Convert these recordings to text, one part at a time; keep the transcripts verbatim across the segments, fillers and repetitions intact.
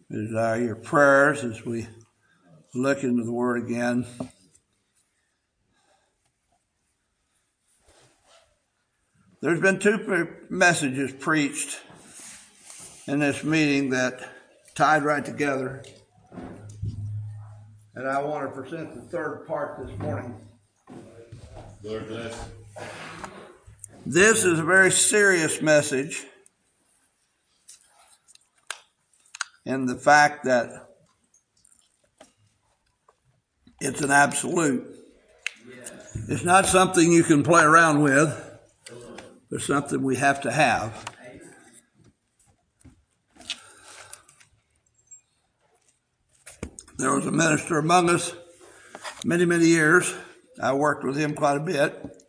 Desire your prayers as we look into the Word again. There's been two messages preached in this meeting that tied right together. And I want to present the third part this morning. Lord bless. This is a very serious message in the fact that it's an absolute. It's not something you can play around with. It's something we have to have. There was a minister among us many, many years. I worked with him quite a bit.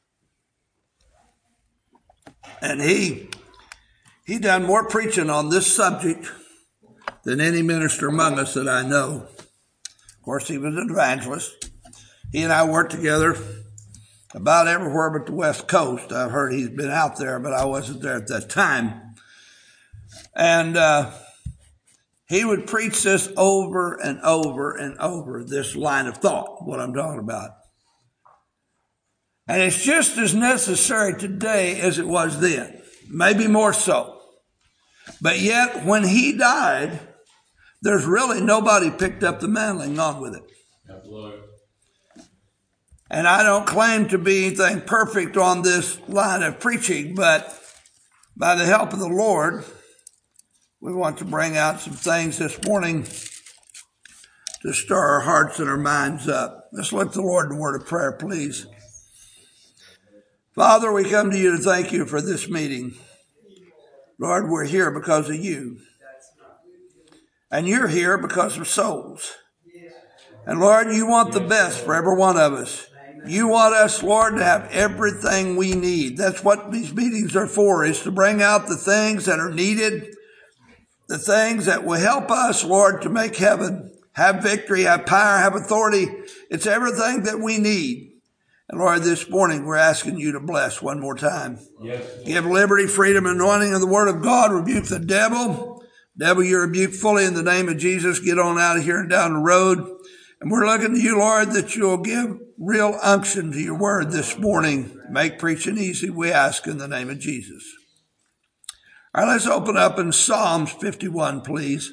And he he done more preaching on this subject than any minister among us that I know. Of course, he was an evangelist. He and I worked together about everywhere but the West Coast. I've heard he's been out there, but I wasn't there at that time. And uh, he would preach this over and over and over, this line of thought, what I'm talking about. And it's just as necessary today as it was then, maybe more so. But yet, when he died, there's really nobody picked up the mantle and gone with it. Lord. And I don't claim to be anything perfect on this line of preaching, but by the help of the Lord, we want to bring out some things this morning to stir our hearts and our minds up. Let's look to the Lord in a word of prayer, please. Father, we come to you to thank you for this meeting. Lord, we're here because of you. And you're here because of souls. And Lord, you want the best for every one of us. You want us, Lord, to have everything we need. That's what these meetings are for, is to bring out the things that are needed, the things that will help us, Lord, to make heaven, have victory, have power, have authority. It's everything that we need. And Lord, this morning we're asking you to bless one more time. Yes. Give liberty, freedom, anointing of the word of God. Rebuke the devil. Devil, you're rebuked fully in the name of Jesus. Get on out of here and down the road. And we're looking to you, Lord, that you'll give real unction to your word this morning. Make preaching easy, we ask in the name of Jesus. All right, let's open up in Psalms fifty-one, please.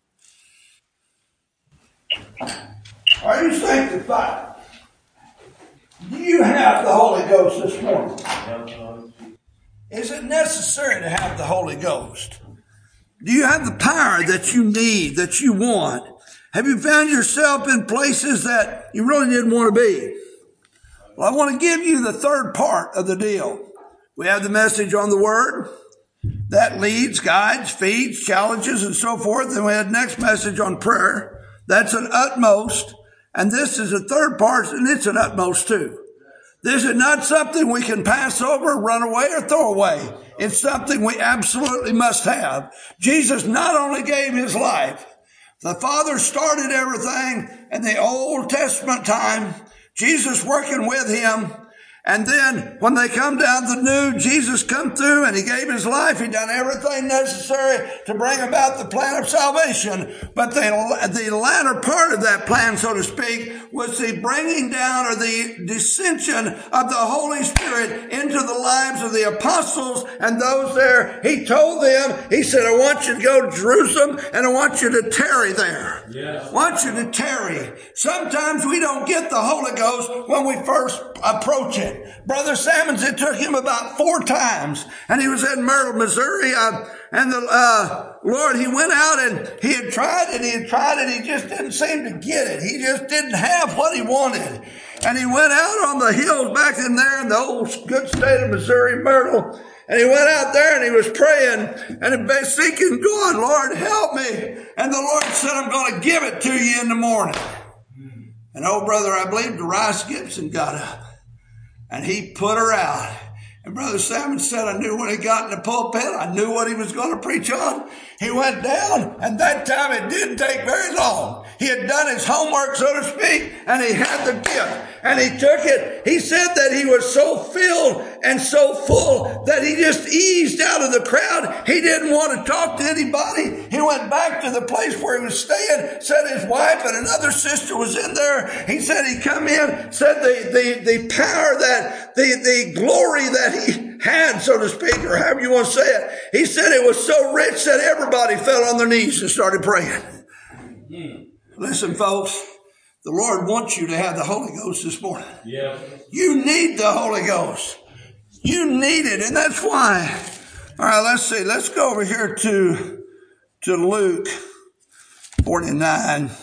Are you sanctified? Do you have the Holy Ghost this morning? Is it necessary to have the Holy Ghost? Do you have the power that you need, that you want? Have you found yourself in places that you really didn't want to be? Well, I want to give you the third part of the deal. We have the message on the Word that leads, guides, feeds, challenges, and so forth. And we had the next message on prayer. That's an utmost. And this is a third part, and it's an utmost too. This is not something we can pass over, run away, or throw away. It's something we absolutely must have. Jesus not only gave his life, the Father started everything in the Old Testament time, Jesus working with him. And then when they come down the new, Jesus come through and he gave his life. He done everything necessary to bring about the plan of salvation. But the, the latter part of that plan, so to speak, was the bringing down or the descension of the Holy Spirit into the lives of the apostles and those there. He told them, he said, I want you to go to Jerusalem and I want you to tarry there. Yes. I want you to tarry. Sometimes we don't get the Holy Ghost when we first approach it. Brother Sammons, it took him about four times, and he was in Myrtle, Missouri, uh, and the uh, Lord, he went out and he had tried it, he had tried it, he just didn't seem to get it. He just didn't have what he wanted. And he went out on the hills back in there in the old good state of Missouri, Myrtle, and he went out there and he was praying and seeking God, Lord, help me. And the Lord said, I'm going to give it to you in the morning. And oh, brother, I believe Darius Gibson got up. And he put her out. And Brother Salmon said, I knew when he got in the pulpit, I knew what he was going to preach on. He went down, and that time it didn't take very long. He had done his homework, so to speak, and he had the gift. And he took it. He said that he was so filled and so full that he just eased out of the crowd. He didn't want to talk to anybody. He went back to the place where he was staying, said his wife and another sister was in there. He said he come in, said the, the, the power that, the, the glory that he had, so to speak, or however you want to say it. He said it was so rich that everybody fell on their knees and started praying. Mm. Listen, folks. The Lord wants you to have the Holy Ghost this morning. Yeah. You need the Holy Ghost. You need it. And that's why. All right, let's see. Let's go over here to, to Luke forty-nine.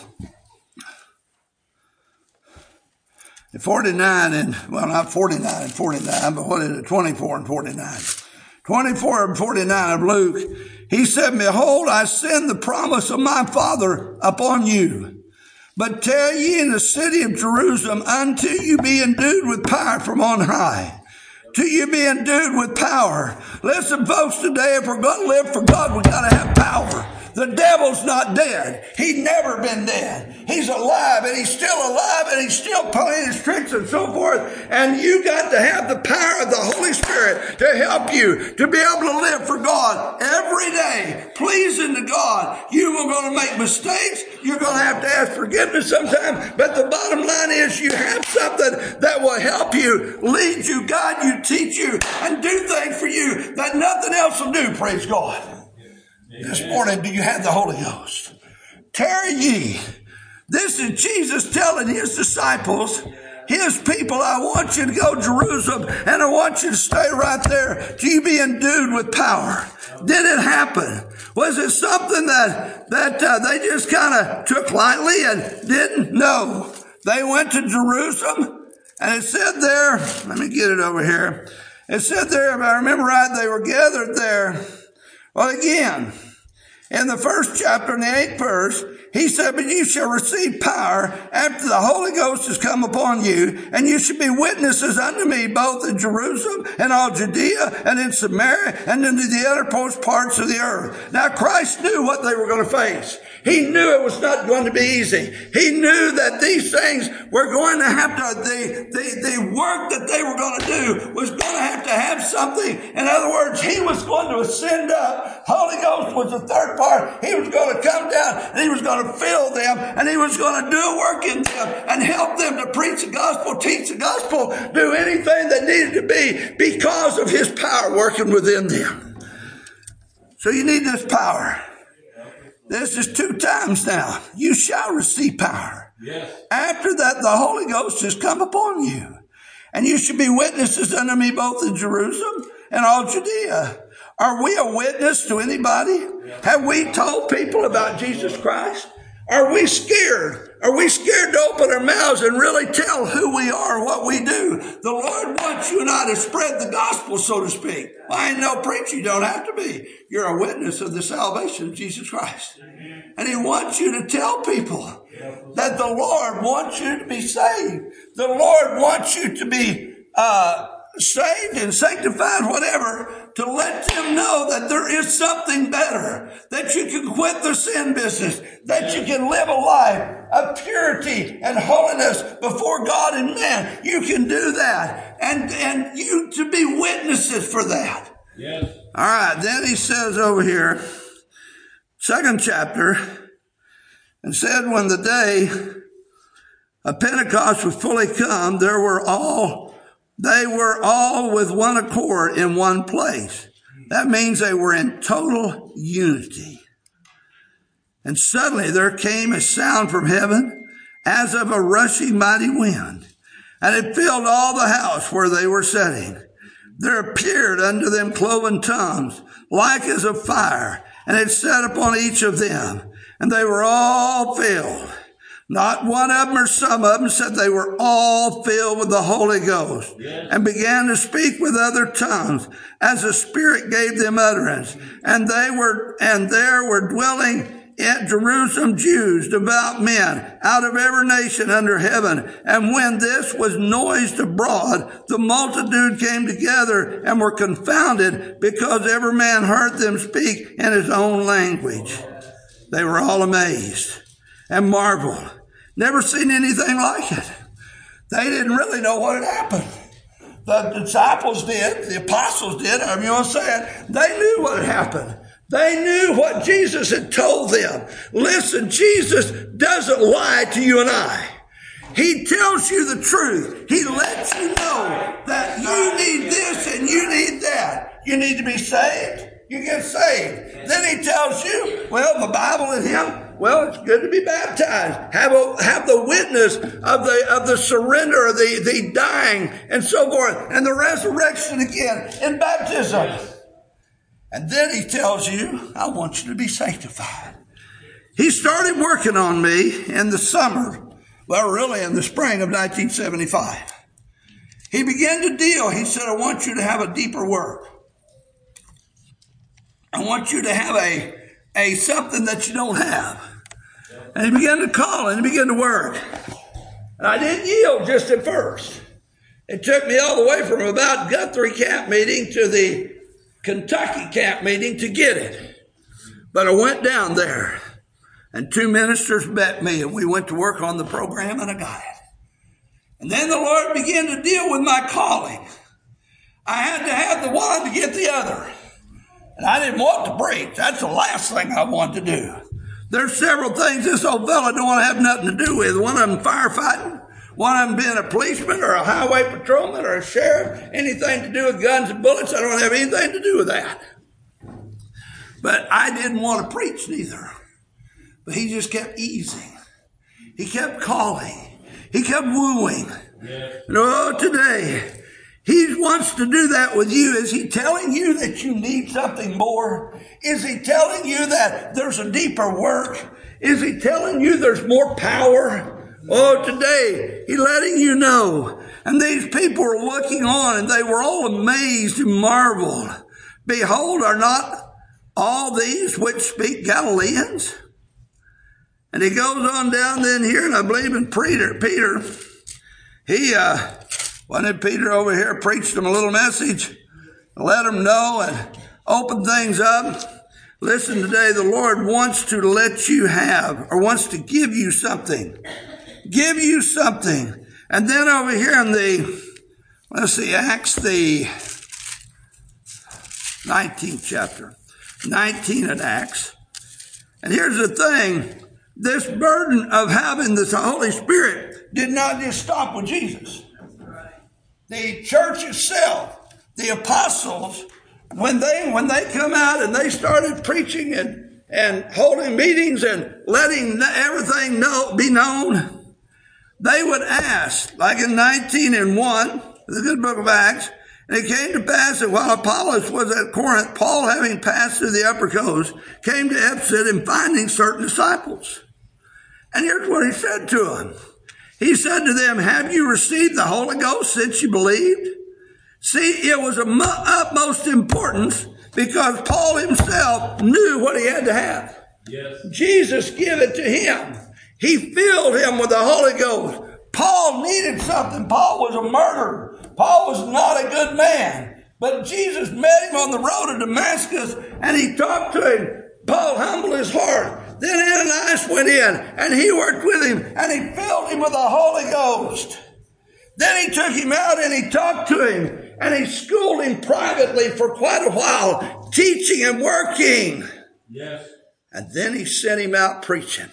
forty-nine and, well, not forty-nine and forty-nine, but what is it? twenty-four and forty-nine. twenty-four and forty-nine of Luke. He said, behold, I send the promise of my Father upon you. But tarry ye in the city of Jerusalem until you be endued with power from on high. Till you be endued with power. Listen, folks, today, if we're going to live for God, we've got to have power. The devil's not dead. He'd never been dead. He's alive, and he's still alive, and he's still playing his tricks and so forth. And you got to have the power of the Holy Spirit to help you to be able to live for God every day, pleasing to God. You are going to make mistakes. You're going to have to ask forgiveness sometimes. But the bottom line is you have something that will help you, lead you, guide you, teach you, and do things for you that nothing else will do, praise God. This morning, do you have the Holy Ghost? Tarry ye. This is Jesus telling his disciples, his people, I want you to go to Jerusalem and I want you to stay right there till you be endued with power. Did it happen? Was it something that, that uh, they just kind of took lightly and didn't? No. They went to Jerusalem and it said there, let me get it over here. It said there, if I remember right, they were gathered there. Well, again, in the first chapter, in the eighth verse, he said, but you shall receive power after the Holy Ghost has come upon you, and you shall be witnesses unto me both in Jerusalem and all Judea and in Samaria and into the uttermost parts of the earth. Now, Christ knew what they were going to face. He knew it was not going to be easy. He knew that these things were going to have to, the, the, the work that they were going to do was going to have to have something. In other words, he was going to ascend up. Holy Ghost was the third part. He was going to come down and he was going to fill them and he was going to do a work in them and help them to preach the gospel, teach the gospel, do anything that needed to be because of his power working within them. So you need this power. This is two times now. You shall receive power. Yes. After that, the Holy Ghost has come upon you. And you shall be witnesses unto me both in Jerusalem and all Judea. Are we a witness to anybody? Yes. Have we told people about Jesus Christ? Are we scared? Are we scared to open our mouths and really tell who we are, what we do? The Lord wants you and I to spread the gospel, so to speak. Well, I ain't no preacher. You don't have to be. You're a witness of the salvation of Jesus Christ. And he wants you to tell people that the Lord wants you to be saved. The Lord wants you to be uh saved and sanctified, whatever, to let them know that there is something better, that you can quit the sin business, that you can live a life of purity and holiness before God and man. You can do that, and and you to be witnesses for that. Yes. All right, then he says over here, second chapter, and said when the day of Pentecost was fully come, there were all They were all with one accord in one place. That means they were in total unity. And suddenly there came a sound from heaven as of a rushing mighty wind, and it filled all the house where they were sitting. There appeared unto them cloven tongues, like as of fire, and it sat upon each of them, and they were all filled. Not one of them or some of them said they were all filled with the Holy Ghost, yes, and began to speak with other tongues as the Spirit gave them utterance. And they were, and there were dwelling at Jerusalem Jews, devout men, out of every nation under heaven. And when this was noised abroad, the multitude came together and were confounded, because every man heard them speak in his own language. They were all amazed. and marveled. Never seen anything like it. They didn't really know what had happened. The disciples did, the apostles did, I mean, you know what I'm saying? They knew what had happened. They knew what Jesus had told them. Listen, Jesus doesn't lie to you and I. He tells you the truth. He lets you know that you need this and you need that. You need to be saved. You get saved. Then he tells you, well, the Bible and him, well, it's good to be baptized. Have a, have the witness of the, of the surrender, the, the dying and so forth, and the resurrection again in baptism. And then he tells you, I want you to be sanctified. He started working on me in the summer, well, really in the spring of nineteen seventy-five. He began to deal. He said, I want you to have a deeper work. I want you to have a, a something that you don't have. And he began to call and he began to work. And I didn't yield just at first. It took me all the way from about Guthrie camp meeting to the Kentucky camp meeting to get it. But I went down there and two ministers met me and we went to work on the program and I got it. And then the Lord began to deal with my calling. I had to have the one to get the other. And I didn't want to preach. That's the last thing I wanted to do. There's several things this old fella don't want to have nothing to do with. One of them firefighting. One of them being a policeman or a highway patrolman or a sheriff. Anything to do with guns and bullets. I don't have anything to do with that. But I didn't want to preach neither. But he just kept easing. He kept calling. He kept wooing. Yeah. And oh, today, he wants to do that with you. Is he telling you that you need something more? Is he telling you that there's a deeper work? Is he telling you there's more power? Oh, today, he's letting you know. And these people were looking on and they were all amazed and marveled. Behold, are not all these which speak Galileans? And he goes on down then here, and I believe in Peter. Peter, he, uh, wasn't Peter over here preached them a little message, let them know and open things up. Listen, today the Lord wants to let you have, or wants to give you something. Give you something. And then over here in the, let's see, Acts, the nineteenth chapter, nineteen in Acts. And here's the thing. This burden of having the Holy Spirit did not just stop with Jesus. The church itself, the apostles, when they when they come out and they started preaching and, and holding meetings and letting everything know, be known, they would ask, like in nineteen and one, the good book of Acts, and it came to pass that while Apollos was at Corinth, Paul, having passed through the upper coast, came to Ephesus and finding certain disciples. And here's what he said to them. He said to them, have you received the Holy Ghost since you believed? See, it was of utmost importance because Paul himself knew what he had to have. Yes. Jesus gave it to him. He filled him with the Holy Ghost. Paul needed something. Paul was a murderer. Paul was not a good man. But Jesus met him on the road to Damascus and he talked to him. Paul humbled his heart. Then Ananias went in and he worked with him and he filled him with the Holy Ghost. Then he took him out and he talked to him and he schooled him privately for quite a while, teaching and working. Yes. And then he sent him out preaching.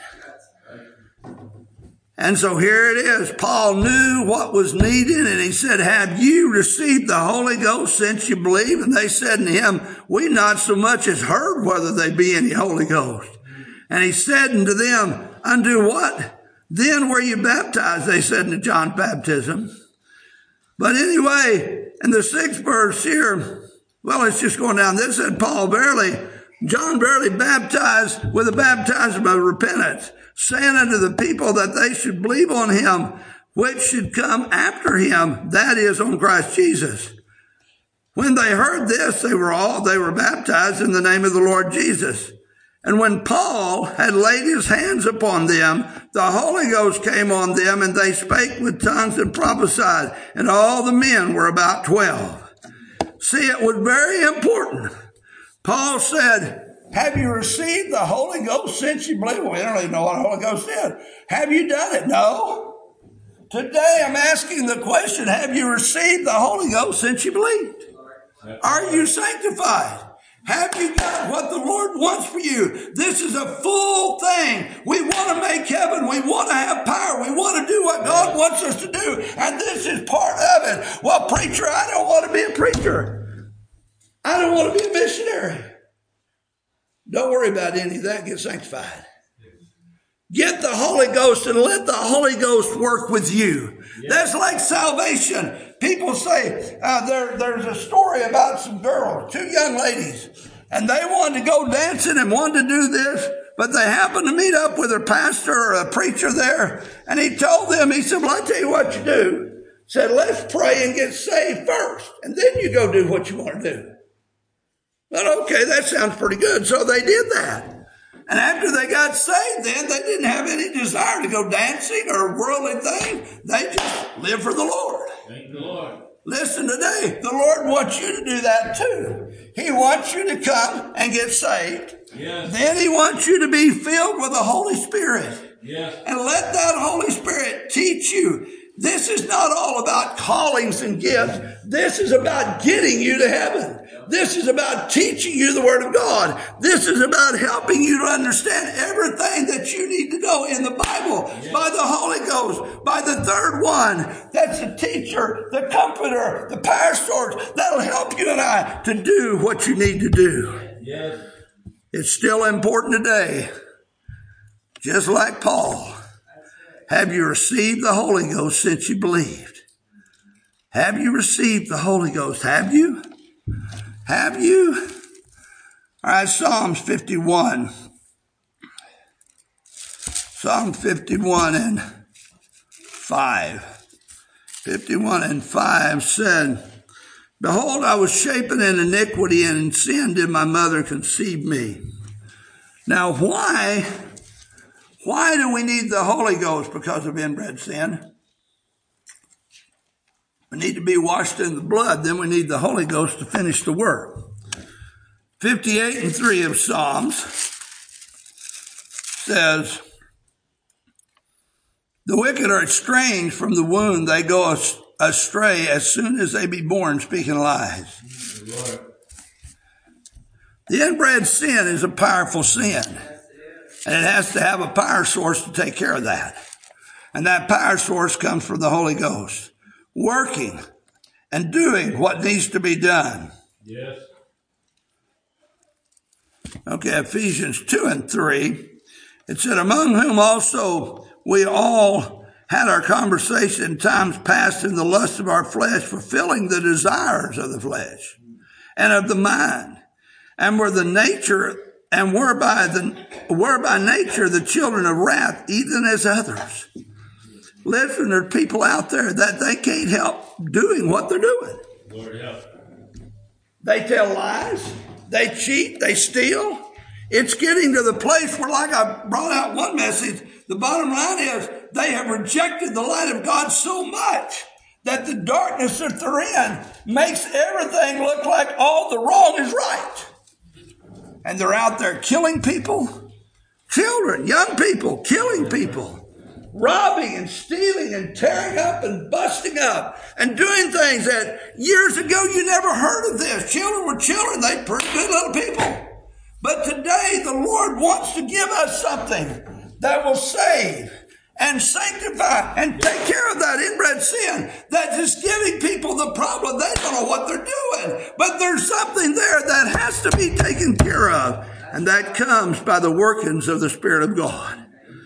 And so here it is. Paul knew what was needed and he said, have you received the Holy Ghost since you believe? And they said to him, we not so much as heard whether there be any Holy Ghost. And he said unto them, unto what? Then were you baptized? They said unto John's baptism. But anyway, in the sixth verse here, well, it's just going down. This said, Paul verily, John verily baptized with a baptism of repentance, saying unto the people that they should believe on him, which should come after him, that is, on Christ Jesus. When they heard this, they were all, they were baptized in the name of the Lord Jesus. And when Paul had laid his hands upon them, the Holy Ghost came on them, and they spake with tongues and prophesied. And all the men were about twelve. See, it was very important. Paul said, Have you received the Holy Ghost since you believe? Well, we don't even know what the Holy Ghost is. Have you done it? No. Today I'm asking the question, have you received the Holy Ghost since you believed? Are you sanctified? Have you got what the Lord wants for you? This is a full thing. We want to make heaven. We want to have power. We want to do what God wants us to do. And this is part of it. Well, preacher, I don't want to be a preacher. I don't want to be a missionary. Don't worry about any of that. Get sanctified. Get the Holy Ghost and let the Holy Ghost work with you. That's like salvation. People say uh, there, there's a story about some girls, two young ladies, and they wanted to go dancing and wanted to do this, but they happened to meet up with their pastor or a preacher there, and he told them, he said, well, I'll tell you what you do. He said, let's pray and get saved first, and then you go do what you want to do. But okay, that sounds pretty good. So they did that. And after they got saved, then they didn't have any desire to go dancing or worldly things. They just lived for the Lord. Thank the Lord. Listen today, the Lord wants you to do that too. He wants you to come and get saved. Yes. Then he wants you to be filled with the Holy Spirit. Yes. And let that Holy Spirit teach you. This is not all about callings and gifts. This is about getting you to heaven. This is about teaching you the Word of God. This is about helping you to understand everything that you need to know in the Bible by the Holy Ghost, by the third one. That's the teacher, the comforter, the power source. That'll help you and I to do what you need to do. Yes. It's still important today. Just like Paul. Have you received the Holy Ghost since you believed? Have you received the Holy Ghost? Have you? Have you? All right, Psalms fifty-one. Psalm fifty-one and five. fifty-one and five said, behold, I was shapen in iniquity, and in sin did my mother conceive me. Now, why, why do we need the Holy Ghost because of inbred sin? We need to be washed in the blood. Then we need the Holy Ghost to finish the work. fifty-eight and three of Psalms says, the wicked are estranged from the womb. They go astray as soon as they be born, speaking lies. Lord. The inbred sin is a powerful sin. And it has to have a power source to take care of that. And that power source comes from the Holy Ghost. Working and doing what needs to be done. Yes. Okay, Ephesians two and three. It said, among whom also we all had our conversation in times past in the lust of our flesh, fulfilling the desires of the flesh and of the mind, and were the nature and were by the were by nature the children of wrath, even as others. Listen, there are people out there that they can't help doing what they're doing. Lord help. They tell lies. They cheat. They steal. It's getting to the place where, like I brought out one message, the bottom line is they have rejected the light of God so much that the darkness that they're in makes everything look like all the wrong is right. And they're out there killing people, children, young people, killing people. Robbing and stealing and tearing up and busting up and doing things that years ago you never heard of this. Children were children. They were pretty good little people. But today the Lord wants to give us something that will save and sanctify and take care of that inbred sin that's just giving people the problem. They don't know what they're doing. But there's something there that has to be taken care of. And that comes by the workings of the Spirit of God.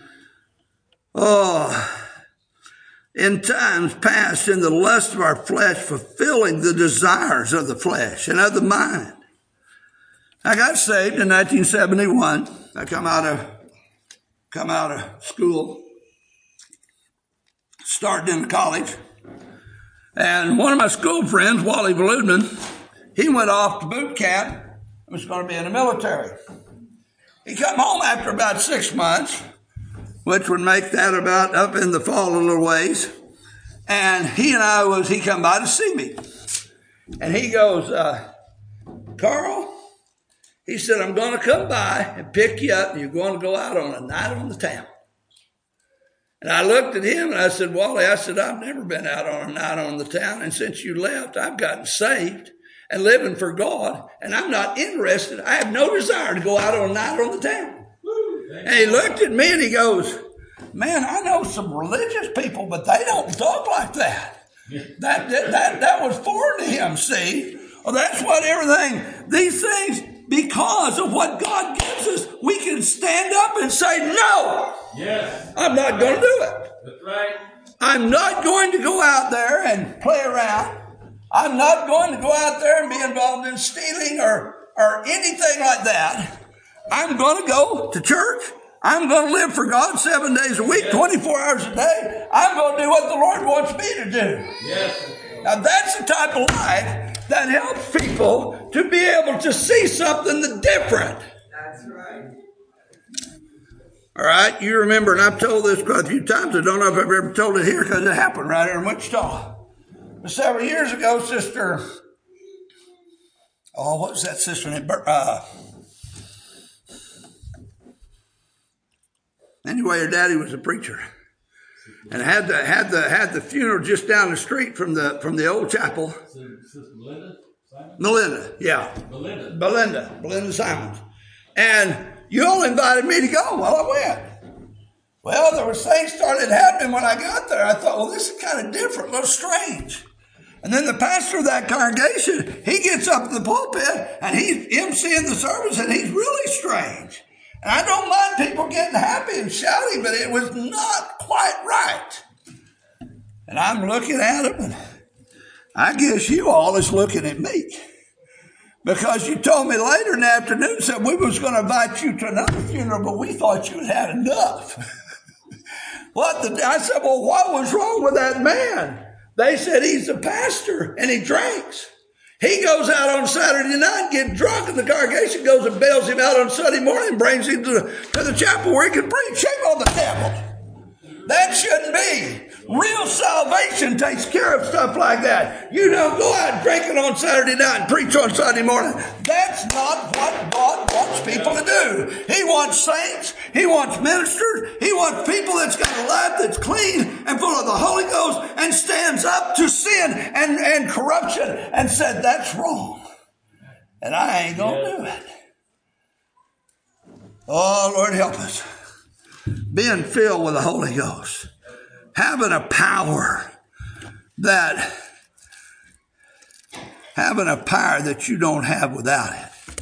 Oh, in times past, in the lust of our flesh, fulfilling the desires of the flesh and of the mind. I got saved in nineteen seventy-one. I come out of, come out of school, started in college. And one of my school friends, Wally Voludman, he went off to boot camp and was going to be in the military. He come home after about six months. Which would make that about up in the fall a little ways. And he and I was, he come by to see me. And he goes, uh, Carl, He said, I'm going to come by and pick you up, and you're going to go out on a night on the town. And I looked at him and I said, Wally, I said, I've never been out on a night on the town. And since you left, I've gotten saved and living for God. And I'm not interested. I have no desire to go out on a night on the town. And he looked at me and he goes, man, I know some religious people, but they don't talk like that. That, that, that, that was foreign to him, see? Well, that's what everything, these things, because of what God gives us, we can stand up and say, no, yes, I'm not going to do it. That's right. I'm not going to go out there and play around. I'm not going to go out there and be involved in stealing or, or anything like that. I'm going to go to church. I'm going to live for God seven days a week, twenty-four hours a day. I'm going to do what the Lord wants me to do. Yes. Now that's the type of life that helps people to be able to see something that's different. That's right. All right, you remember, and I've told this quite a few times. I don't know if I've ever told it here because it happened right here in Wichita. But several years ago, Sister, oh, what was that sister name? Uh, anyway, her daddy was a preacher. And had the had the had the funeral just down the street from the from the old chapel. Sister Melinda? Simon? Melinda, yeah. Melinda. Belinda, Belinda Simons. And you all invited me to go. Well, I went. Well, there was things started happening when I got there. I thought, well, this is kind of different, a little strange. And then the pastor of that congregation, he gets up in the pulpit and he's emceeing the service, and he's really strange. And I don't mind people getting happy and shouting, but it was not quite right. And I'm looking at him, and I guess you all is looking at me. Because you told me later in the afternoon, said we was going to invite you to another funeral, but we thought you had had enough. What the? I said, well, what was wrong with that man? They said he's a pastor and he drinks. He goes out on Saturday night, get drunk, and the congregation goes and bails him out on Sunday morning and brings him to the, to the chapel where he can preach. Shame on the devil. That shouldn't be. Real salvation takes care of stuff like that. You don't go out drinking on Saturday night and preach on Sunday morning. That's not what God wants people to do. He wants saints. He wants ministers. He wants people that's got a life that's clean and full of the Holy Ghost and stands up to sin and, and corruption and said, that's wrong. And I ain't going to do it. Oh, Lord, help us. Being filled with the Holy Ghost. Having a power that, having a power that you don't have without it.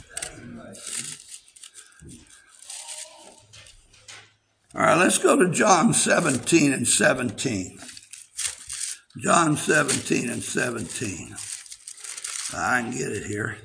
All right, let's go to John seventeen and seventeen. John seventeen and seventeen. I can get it here.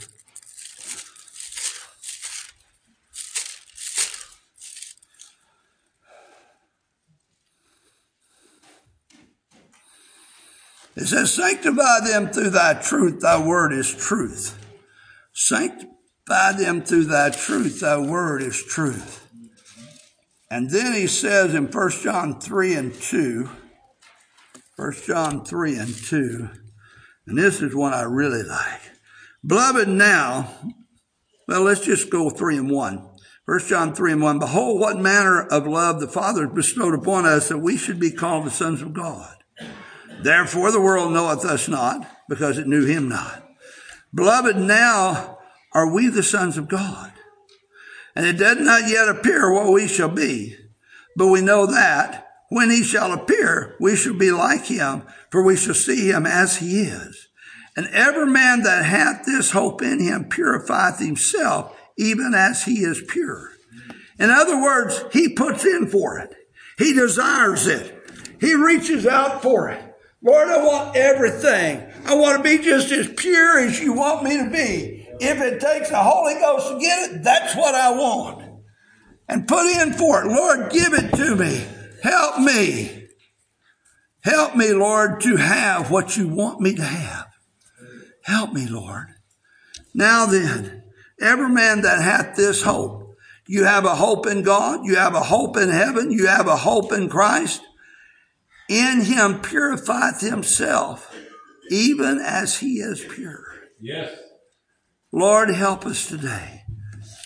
It says, sanctify them through thy truth, thy word is truth. Sanctify them through thy truth, thy word is truth. And then he says in First John three and two, First John three and two, and this is one I really like. Beloved, now, well, let's just go three and one. First John three and one, behold, what manner of love the Father has bestowed upon us that we should be called the sons of God. Therefore the world knoweth us not, because it knew him not. Beloved, now are we the sons of God. And it does not yet appear what we shall be. But we know that when he shall appear, we shall be like him, for we shall see him as he is. And every man that hath this hope in him purifieth himself, even as he is pure. In other words, he puts in for it. He desires it. He reaches out for it. Lord, I want everything. I want to be just as pure as you want me to be. If it takes the Holy Ghost to get it, that's what I want. And put in for it. Lord, give it to me. Help me. Help me, Lord, to have what you want me to have. Help me, Lord. Now then, every man that hath this hope, you have a hope in God, you have a hope in heaven, you have a hope in Christ. In him purifieth himself, even as he is pure. Yes. Lord, help us today.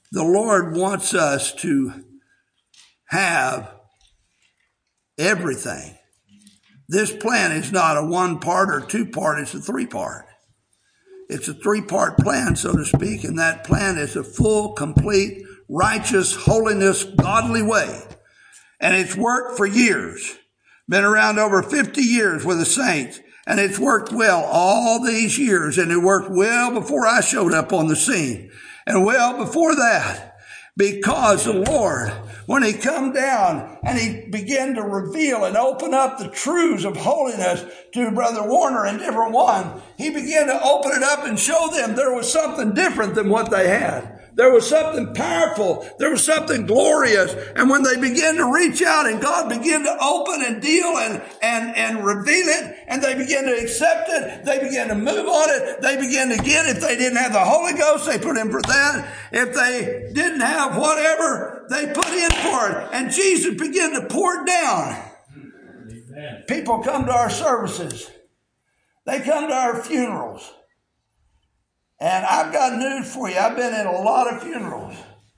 the Lord wants us to have everything. This plan is not a one part or two part, it's a three part. It's a three part plan, so to speak, and that plan is a full, complete, righteous, holiness, godly way. And it's worked for years. Been around over fifty years with the saints, and it's worked well all these years, and it worked well before I showed up on the scene, and well before that, because the Lord, when he come down and he began to reveal and open up the truths of holiness to Brother Warner and different one, he began to open it up and show them there was something different than what they had. There was something powerful. There was something glorious. And when they began to reach out and God began to open and deal and, and, and reveal it, and they began to accept it, they began to move on it, they began to get it. If they didn't have the Holy Ghost, they put in for that. If they didn't have whatever, they put in for it. And Jesus began to pour it down. Amen. People come to our services. They come to our funerals. And I've got news for you. I've been in a lot of funerals.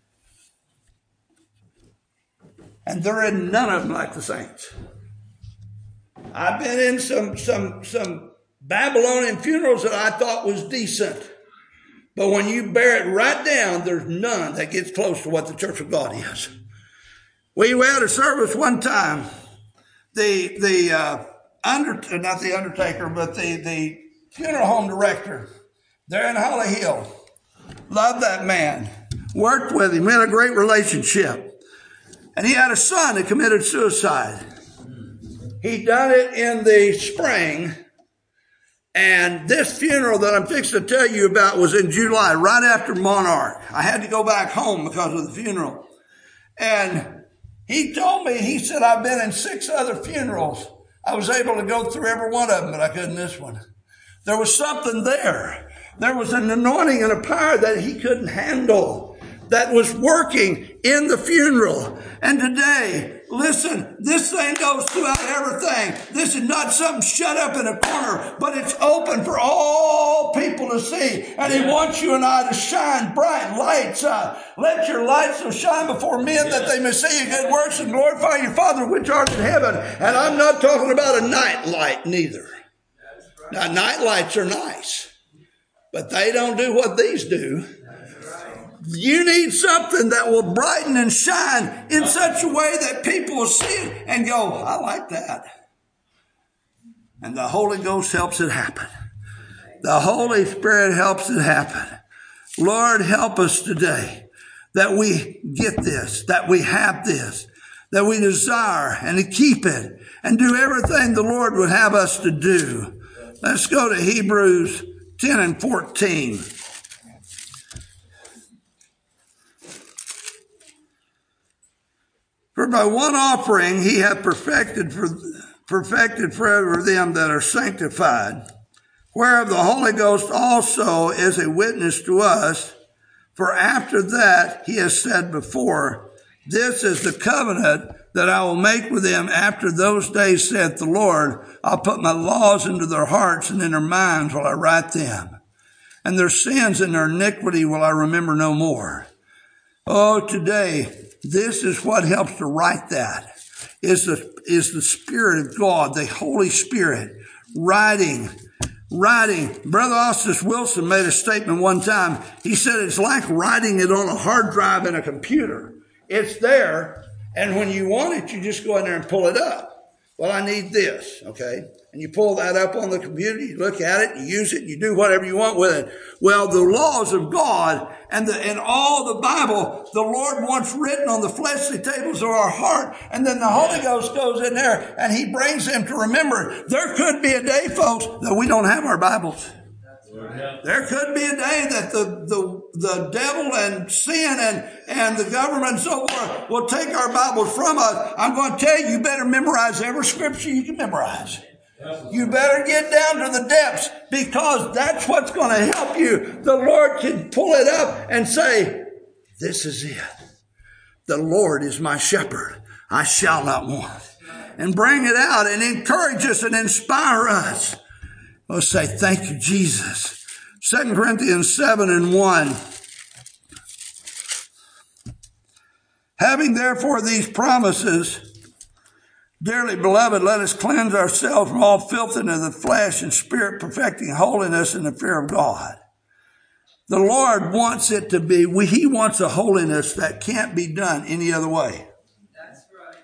And there are none of them like the saints. I've been in some, some, some Babylonian funerals that I thought was decent. But when you bear it right down, there's none that gets close to what the Church of God is. We had a service one time. The, the, uh, under, not the undertaker, but the, the funeral home director, there in Holly Hill. Loved that man. Worked with him. Had a great relationship. And he had a son that committed suicide. He done it in the spring. And this funeral that I'm fixing to tell you about was in July, right after Monarch. I had to go back home because of the funeral. And he told me, he said, I've been in six other funerals. I was able to go through every one of them, but I couldn't this one. There was something there. There was an anointing and a power that he couldn't handle that was working in the funeral. And today, listen, this thing goes throughout everything. This is not something shut up in a corner, but it's open for all people to see. And he wants you and I to shine bright lights. Uh, let your light so shine before men that they may see your good works and glorify your Father which art in heaven. And I'm not talking about a night light neither. Now, night lights are nice. But they don't do what these do. You need something that will brighten and shine in such a way that people will see it and go, I like that. And the Holy Ghost helps it happen. The Holy Spirit helps it happen. Lord, help us today that we get this, that we have this, that we desire and to keep it and do everything the Lord would have us to do. Let's go to Hebrews ten and fourteen. For by one offering he hath perfected for perfected forever them that are sanctified, whereof the Holy Ghost also is a witness to us. For after that he has said before, this is the covenant that I will make with them after those days, saith the Lord. I'll put my laws into their hearts, and in their minds will I write them. And their sins and their iniquity will I remember no more. Oh, today, this is what helps to write that, is the, is the Spirit of God, the Holy Spirit, writing, writing. Brother Austin Wilson made a statement one time. He said it's like writing it on a hard drive in a computer. It's there. And when you want it, you just go in there and pull it up. Well, I need this, okay? And you pull that up on the computer, you look at it, you use it, you do whatever you want with it. Well, the laws of God and the, and all the Bible, the Lord wants written on the fleshly tables of our heart. And then the Holy Ghost goes in there and he brings them to remember. There could be a day, folks, that we don't have our Bibles. There could be a day that the, the, the devil and sin and, and the government and so forth will take our Bibles from us. I'm going to tell you, you better memorize every scripture you can memorize. You better get down to the depths, because that's what's going to help you. The Lord can pull it up and say, this is it. The Lord is my shepherd. I shall not want. And bring it out and encourage us and inspire us. Let's say, thank you, Jesus. Second Corinthians seven and one. Having therefore these promises, dearly beloved, let us cleanse ourselves from all filthiness of the flesh and spirit, perfecting holiness in the fear of God. The Lord wants it to be, He wants a holiness that can't be done any other way. That's right.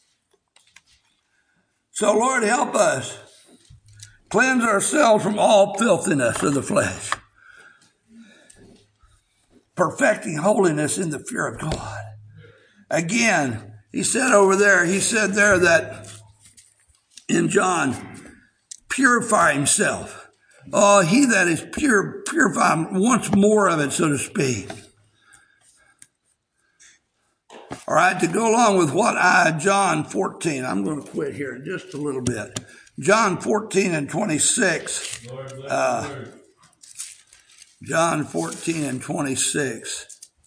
So Lord, help us cleanse ourselves from all filthiness of the flesh, perfecting holiness in the fear of God. Again, he said over there, he said there that in John, purify himself. Oh, he that is pure, purify wants more of it, so to speak. All right, to go along with what I, John fourteen, I'm going to quit here in just a little bit. John fourteen and twenty-six. Uh, John fourteen and twenty-six.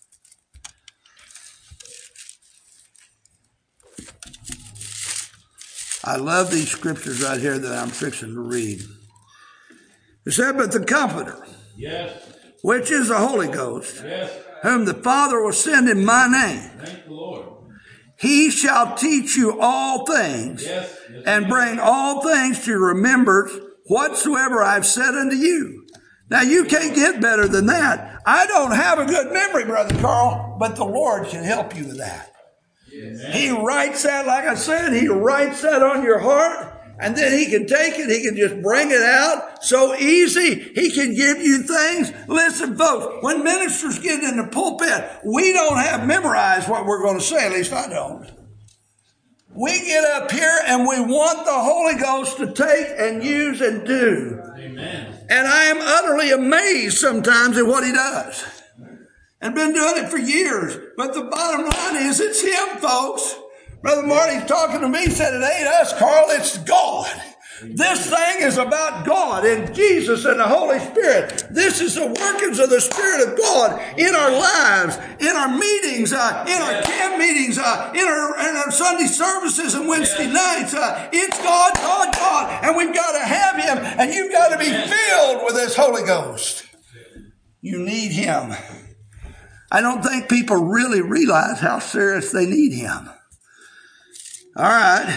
I love these scriptures right here that I'm fixing to read. It said, but the Comforter, yes, which is the Holy Ghost, yes, whom the Father will send in my name, thank the Lord. He shall teach you all things, Yes, yes, and bring all things to your remembrance whatsoever I've said unto you. Now, you can't get better than that. I don't have a good memory, Brother Carl, but the Lord can help you with that. Amen. He writes that, like I said, he writes that on your heart, and then he can take it, he can just bring it out so easy. He can give you things. Listen, folks, when ministers get in the pulpit, we don't have memorized what we're going to say, at least I don't. We get up here and we want the Holy Ghost to take and use and do. Amen. And I am utterly amazed sometimes at what he does. And been doing it for years. But the bottom line is, it's him, folks. Brother Marty's talking to me, said it ain't us, Carl, it's God. This thing is about God and Jesus and the Holy Spirit. This is the workings of the Spirit of God in our lives, in our meetings, uh, in our camp meetings, uh, in, our, in our Sunday services and Wednesday nights. Uh, it's God, God, God. And we've got to have him. And you've got to be filled with this Holy Ghost. You need him. I don't think people really realize how serious they need him. All right.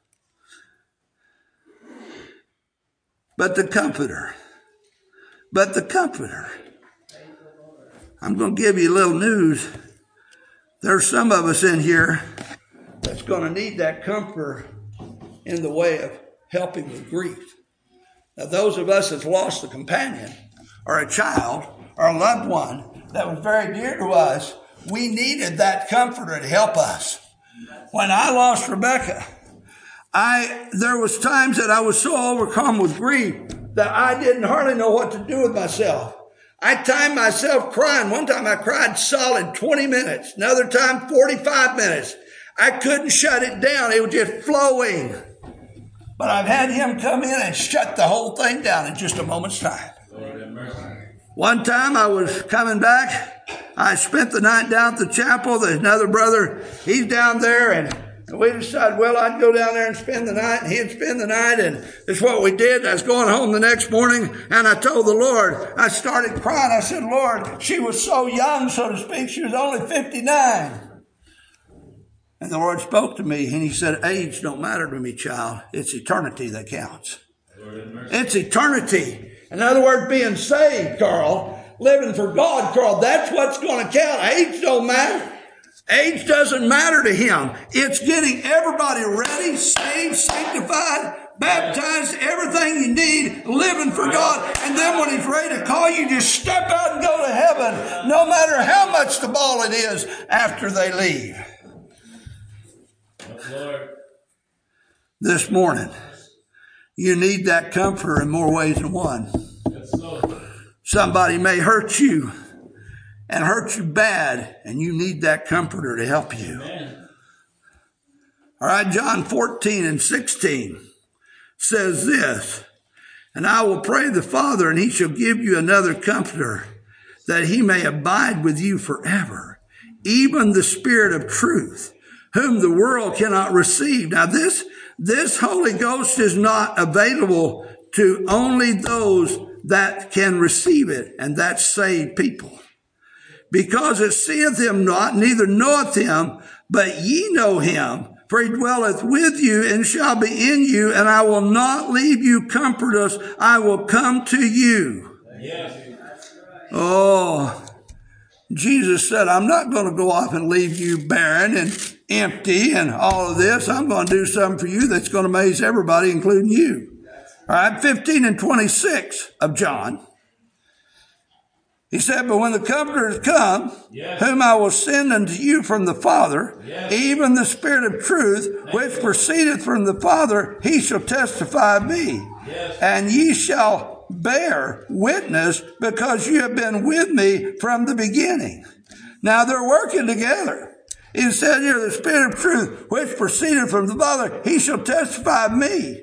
But the Comforter. But the Comforter. I'm going to give you a little news. There's some of us in here that's going to need that Comforter in the way of helping with grief. Now, those of us that's lost a companion or a child or a loved one that was very dear to us, we needed that Comforter to help us. When I lost Rebecca, I there was times that I was so overcome with grief that I didn't hardly know what to do with myself. I timed myself crying. One time I cried solid twenty minutes. Another time forty-five minutes. I couldn't shut it down. It was just flowing. But I've had him come in and shut the whole thing down in just a moment's time. Lord have mercy. One time I was coming back. I spent the night down at the chapel. There's another brother. He's down there, and we decided, well, I'd go down there and spend the night, and he'd spend the night, and that's what we did. I was going home the next morning, and I told the Lord, I started crying. I said, Lord, she was so young, so to speak. She was only fifty-nine. And the Lord spoke to me, and he said, age don't matter to me, child. It's eternity that counts. It's eternity. In other words, being saved, Carl, living for God, Carl, that's what's going to count. Age don't matter. Age doesn't matter to him. It's getting everybody ready, saved, sanctified, baptized, everything you need, living for God. And then when he's ready to call you, just step out and go to heaven, no matter how much the ball it is after they leave. Lord. This morning, you need that Comforter in more ways than one. Yes, Lord. Somebody may hurt you and hurt you bad, and you need that Comforter to help you. Amen. All right, John fourteen and sixteen says this, and I will pray the Father, and he shall give you another Comforter, that he may abide with you forever, even the Spirit of truth, whom the world cannot receive. Now this, this Holy Ghost is not available to only those that can receive it, and that's saved people. Because it seeth him not, neither knoweth him, but ye know him, for he dwelleth with you and shall be in you, and I will not leave you comfortless. I will come to you. Yes. Oh, Jesus said, I'm not going to go off and leave you barren and empty and all of this. I'm going to do something for you that's going to amaze everybody, including you. All right, fifteen and twenty-six of John. He said, but when the Comforter is come, yes, whom I will send unto you from the Father, yes, even the Spirit of truth, which proceedeth from the Father, he shall testify of me. Yes. And ye shall bear witness, because you have been with me from the beginning. Now they're working together. He said here, the Spirit of truth, which proceeded from the Father, he shall testify of me.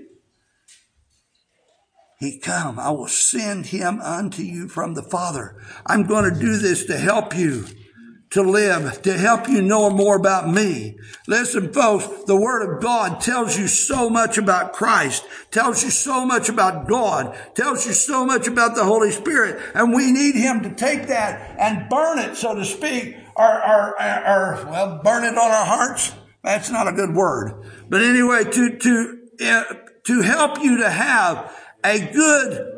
He come, I will send him unto you from the Father. I'm going to do this to help you to live, to help you know more about me. Listen, folks, the Word of God tells you so much about Christ, tells you so much about God, tells you so much about the Holy Spirit, and we need him to take that and burn it, so to speak, or, or, or well, burn it on our hearts. That's not a good word. But anyway, to, to, uh, to help you to have a good,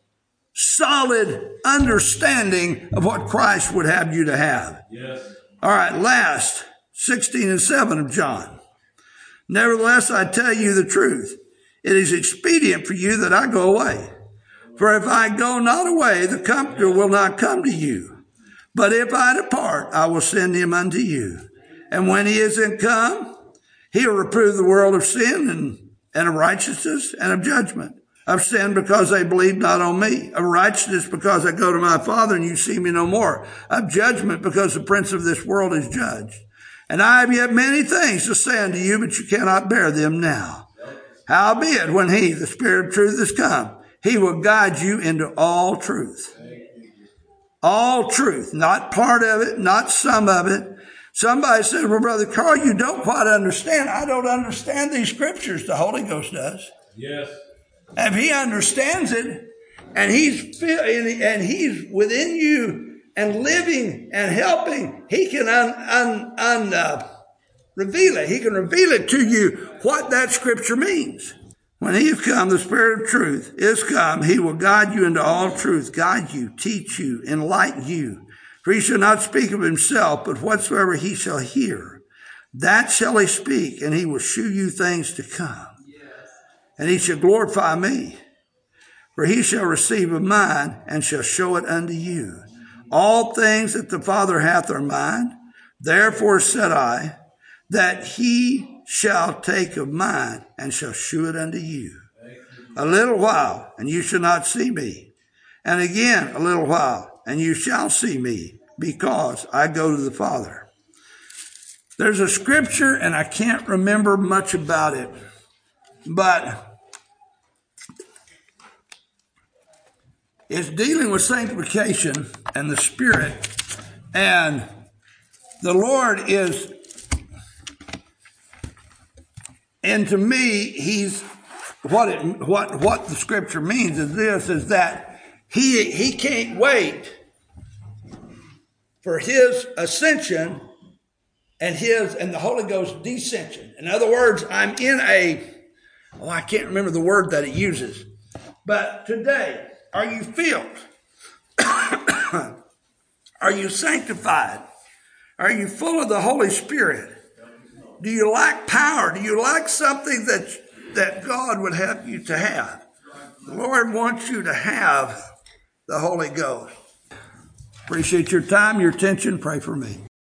solid understanding of what Christ would have you to have. Yes. All right, last, sixteen and seven of John. Nevertheless, I tell you the truth. It is expedient for you that I go away. For if I go not away, the Comforter will not come to you. But if I depart, I will send him unto you. And when he is come, he will reprove the world of sin and, and of righteousness and of judgment. Of sin, because they believe not on me. Of righteousness, because I go to my Father and you see me no more. Of judgment, because the prince of this world is judged. And I have yet many things to say unto you, but you cannot bear them now. Howbeit, when he, the Spirit of truth, is come, he will guide you into all truth. All truth, not part of it, not some of it. Somebody said, well, Brother Carl, you don't quite understand. I don't understand these scriptures. The Holy Ghost does. Yes. If he understands it, and he's and he's within you and living and helping, he can un, un, un uh, reveal it. He can reveal it to you what that scripture means. When he is come, the Spirit of truth is come. He will guide you into all truth, guide you, teach you, enlighten you. For he shall not speak of himself, but whatsoever he shall hear, that shall he speak, and he will shew you things to come. And he shall glorify me, for he shall receive of mine and shall show it unto you. All things that the Father hath are mine. Therefore said I, that he shall take of mine and shall shew it unto you. A little while, and you shall not see me. And again a little while, and you shall see me, because I go to the Father. There's a scripture, and I can't remember much about it. But it's dealing with sanctification and the Spirit. And the Lord is, and to me, he's, what it, what, what the scripture means is this, is that he, he can't wait for his ascension and his, and the Holy Ghost descension. In other words, I'm in a, Oh, I can't remember the word that it uses. But today, are you filled? Are you sanctified? Are you full of the Holy Spirit? Do you lack power? Do you lack something that, that God would have you to have? The Lord wants you to have the Holy Ghost. Appreciate your time, your attention. Pray for me.